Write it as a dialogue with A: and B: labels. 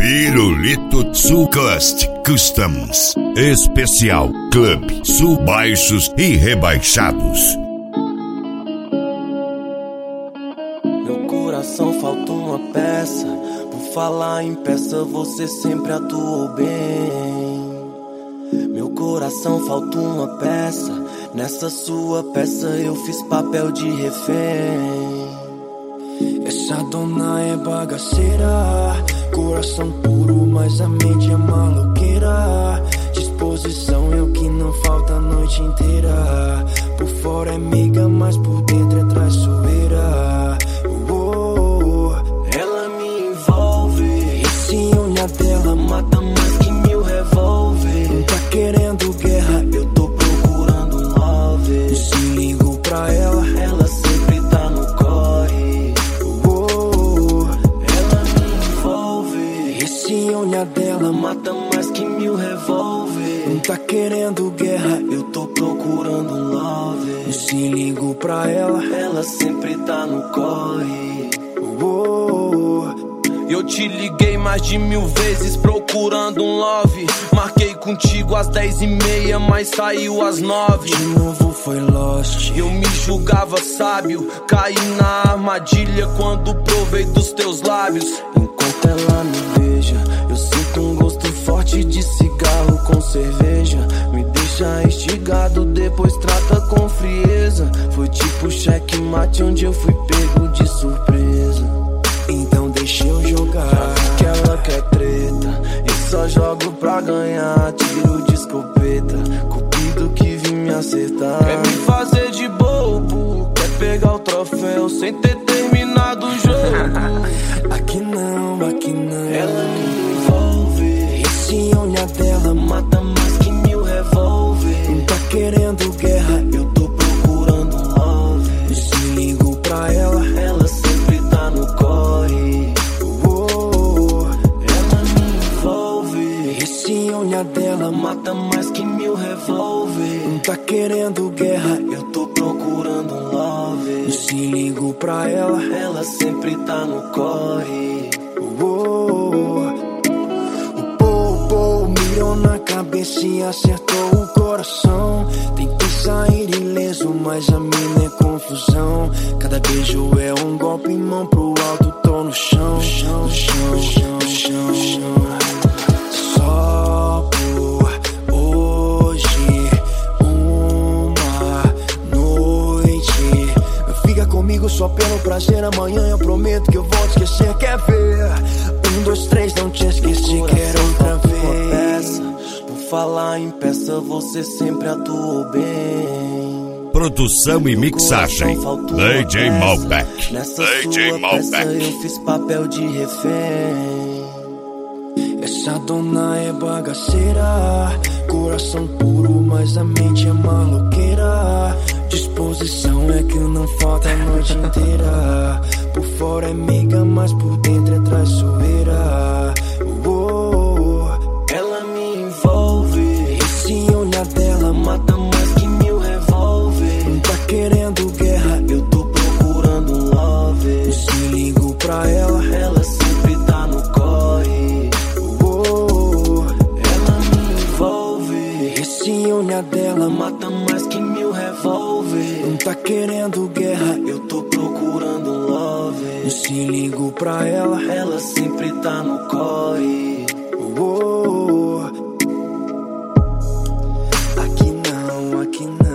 A: Pirulito Sulcust Customs. Especial Clube Sul Baixos e Rebaixados.
B: Meu coração falta uma peça. Por falar em peça, você sempre atuou bem. Meu coração falta uma peça. Nessa sua peça eu fiz papel de refém.
C: Essa dona é bagaceira, coração puro, mas a mente é maloqueira. Disposição é o que não falta a noite inteira. Por fora é meiga, mas por dentro é traiçoeira.
B: Ela me envolve.
C: Esse unha dela
B: mata mais que 1000 revólver.
C: Não tá querendo guerra,
B: eu tô procurando um love.
C: Se ligo pra ela,
B: ela sempre tá no corre. Ela me envolve.
C: Esse unha dela
B: mata mais que 1000 revólver.
C: Não tá querendo guerra,
B: eu tô procurando um love.
C: Se ligo pra ela,
B: ela sempre tá no corre.
D: Eu te liguei mais de 1000 vezes procurando um love. Marquei contigo às 10h30, mas saiu às 9.
C: De novo foi lost.
D: Eu me julgava sábio, caí na armadilha quando provei dos teus lábios.
B: Enquanto ela me beija, eu sinto um gosto forte de cigarro com cerveja. Me deixa instigado, depois trata com frieza. Foi tipo checkmate onde eu fui pego de surpresa.
C: Então deixa eu jogar,
B: que ela quer treta. E só jogo pra ganhar, tiro de escopeta. Cupido que vim me acertar.
D: Quer me fazer de bobo, quer pegar o troféu sem ter terminado o jogo.
C: Aqui não, aqui não.
B: Ela me envolve.
C: Esse unha dela
B: mata mais que 1000 revólver.
C: Não tá querendo guerra,
B: eu tô procurando um love.
C: Se ligo pra ela,
B: ela sempre tá no corre. Ela me envolve.
C: Esse unha dela
B: mata mais que 1000 revólver.
C: Não tá querendo guerra,
B: eu tô procurando um love.
C: Se ligo pra ela,
B: ela sempre tá no corre.
C: Mirou na cabeça e acertou o coração. Tentei sair ileso, mas a mina é confusão. Cada beijo é um golpe, mão pro alto, tô no chão, no chão, no chão, no chão, no chão, no chão. Só por hoje, uma noite. Fica comigo só pelo prazer, amanhã eu prometo que eu vou te esquecer. Quer ver? 1, 2, 3, não te esqueci, quero outra vez.
B: Por falar em peça, você sempre atuou bem.
A: Produção e mixagem DJ Malbec.
B: Nessa sua peça eu fiz papel de refém.
C: Essa dona é bagaceira, coração puro, mas a mente é maloqueira. Disposição é que não falta a noite inteira. Por fora é meiga, mas por dentro é traiçoeira.
B: Ela me envolve.
C: Esse unha dela
B: mata mais que 1000 revólver.
C: Não tá querendo guerra,
B: eu tô procurando um love.
C: Se ligo pra ela,
B: ela sempre tá no corre. Ela me envolve.
C: Esse unha dela
B: mata mais que 1000 revólver.
C: Não tá querendo guerra,
B: eu tô procurando um love.
C: Se ligo pra ela,
B: ela sempre tá no corre.
C: Aqui não, aqui não.